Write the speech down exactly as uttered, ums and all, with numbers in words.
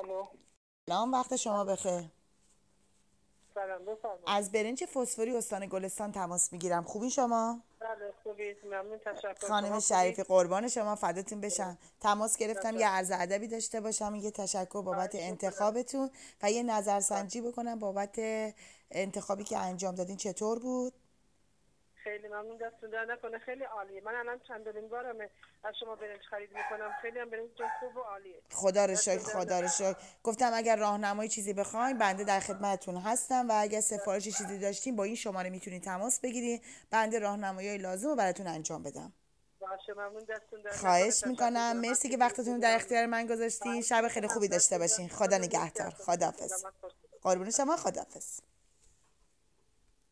الو. سلام، وقت شما بخیر. سلام، بفرمایید. از برنج فسفوری استان گلستان تماس میگیرم. خوبی شما؟ بله خوبید، ممنون، تشکر. خانم شما شریفی، خوبید؟ قربان شما، فداتون بشم. تماس گرفتم تشکر. یه عرض ادبی داشته باشم، یه تشکر بابت خواهش می‌کنم. انتخابتون و یه نظرسنجی بکنم بابت انتخابی که انجام دادین چطور بود. خیلی ممنون، دستتون در نکنه، خیلی عالیه. من الان چندمین بارمه از شما برنج خرید میکنم، خیلی هم برنج خوب و عالیه. خدا رو دستتون شکر، در خدا رو نکنه. شکر. گفتم اگر راهنمایی چیزی بخواین بنده در خدمتتون هستم و اگر سفارش چیزی داشتین با این شماره میتونید تماس بگیرید، بنده راهنمایی لازم رو براتون انجام بدم. باشه، ممنون، دستتون در نکنه، خواهش تشکر. میکنم، مرسی که وقتتون رو در اختیار من گذاشتین. خواهش شب خیلی می‌کنم، خوبی داشته دستتون در باشین. خدا نکنه، مرسی نگهدار. از شما. خداحافظ. زحمت کشیدید. قربون شما، خداحافظ.